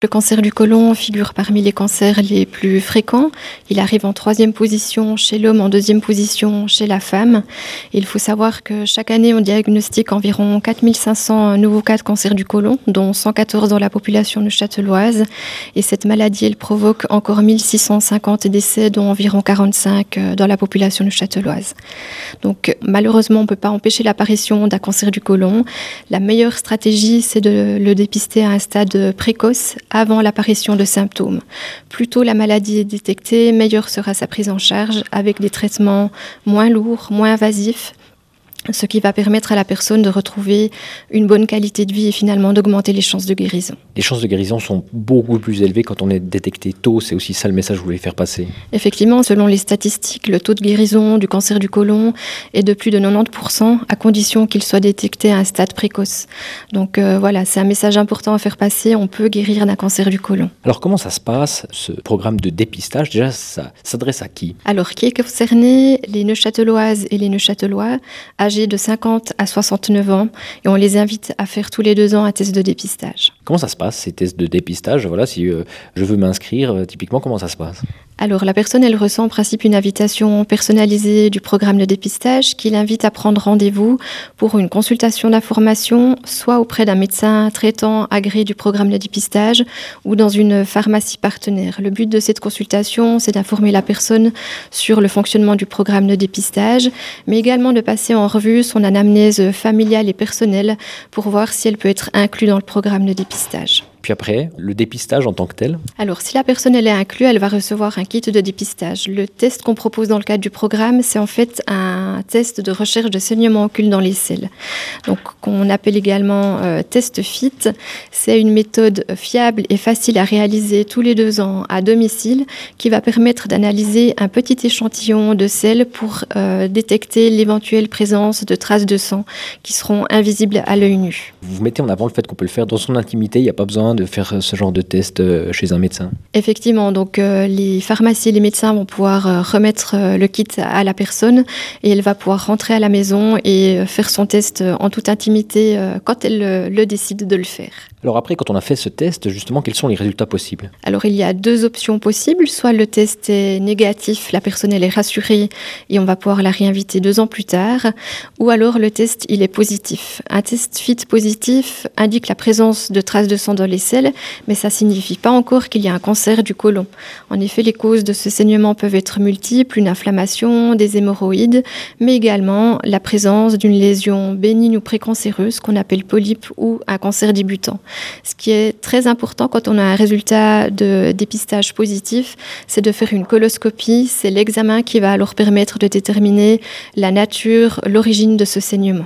Le cancer du côlon figure parmi les cancers les plus fréquents. Il arrive en 3e position chez l'homme, en 2e position chez la femme. Il faut savoir que chaque année, on diagnostique environ 4500 nouveaux cas de cancer du côlon, dont 114 dans la population neuchâteloise. Et cette maladie, elle provoque encore 1650 décès, dont environ 45 dans la population neuchâteloise. Donc malheureusement, on ne peut pas empêcher l'apparition d'un cancer du côlon. La meilleure stratégie, c'est de le dépister à un stade précoce, avant l'apparition de symptômes. Plus tôt la maladie est détectée, meilleure sera sa prise en charge avec des traitements moins lourds, moins invasifs, ce qui va permettre à la personne de retrouver une bonne qualité de vie et finalement d'augmenter les chances de guérison. Les chances de guérison sont beaucoup plus élevées quand on est détecté tôt, c'est aussi ça le message que je voulais faire passer. Effectivement, selon les statistiques, le taux de guérison du cancer du côlon est de plus de 90% à condition qu'il soit détecté à un stade précoce. Donc voilà, c'est un message important à faire passer, on peut guérir d'un cancer du côlon. Alors comment ça se passe, ce programme de dépistage? Déjà, ça s'adresse à qui? Alors, qui est concerné? Les Neuchâteloises et les Neuchâtelois, âgés de 50 à 69 ans, et on les invite à faire tous les 2 ans un test de dépistage. Comment ça se passe, ces tests de dépistage? Voilà, si je veux m'inscrire, typiquement, comment ça se passe? Alors, la personne, elle reçoit en principe une invitation personnalisée du programme de dépistage qui l'invite à prendre rendez-vous pour une consultation d'information, soit auprès d'un médecin traitant agréé du programme de dépistage ou dans une pharmacie partenaire. Le but de cette consultation, c'est d'informer la personne sur le fonctionnement du programme de dépistage, mais également de passer en revue son anamnèse familiale et personnelle pour voir si elle peut être inclue dans le programme de dépistage. Puis après, le dépistage en tant que tel? Alors, si la personne elle est inclue, elle va recevoir un kit de dépistage. Le test qu'on propose dans le cadre du programme, c'est en fait un test de recherche de saignement occulte dans les selles. Donc, qu'on appelle également test FIT. C'est une méthode fiable et facile à réaliser tous les 2 ans à domicile qui va permettre d'analyser un petit échantillon de selles pour détecter l'éventuelle présence de traces de sang qui seront invisibles à l'œil nu. Vous mettez en avant le fait qu'on peut le faire dans son intimité, il n'y a pas besoin de faire ce genre de test chez un médecin? Effectivement, donc les pharmacies et les médecins vont pouvoir remettre le kit à la personne et elle va pouvoir rentrer à la maison et faire son test en toute intimité quand elle le décide de le faire. Alors après, quand on a fait ce test, justement, quels sont les résultats possibles? Alors il y a 2 options possibles, soit le test est négatif, la personne elle est rassurée et on va pouvoir la réinviter 2 ans plus tard, ou alors le test il est positif. Un test FIT positif indique la présence de traces de sang dans les selles, mais ça ne signifie pas encore qu'il y a un cancer du côlon. En effet, les causes de ce saignement peuvent être multiples, une inflammation, des hémorroïdes, mais également la présence d'une lésion bénigne ou précancéreuse qu'on appelle polype ou un cancer débutant. Ce qui est très important quand on a un résultat de dépistage positif, c'est de faire une coloscopie. C'est l'examen qui va alors permettre de déterminer la nature, l'origine de ce saignement.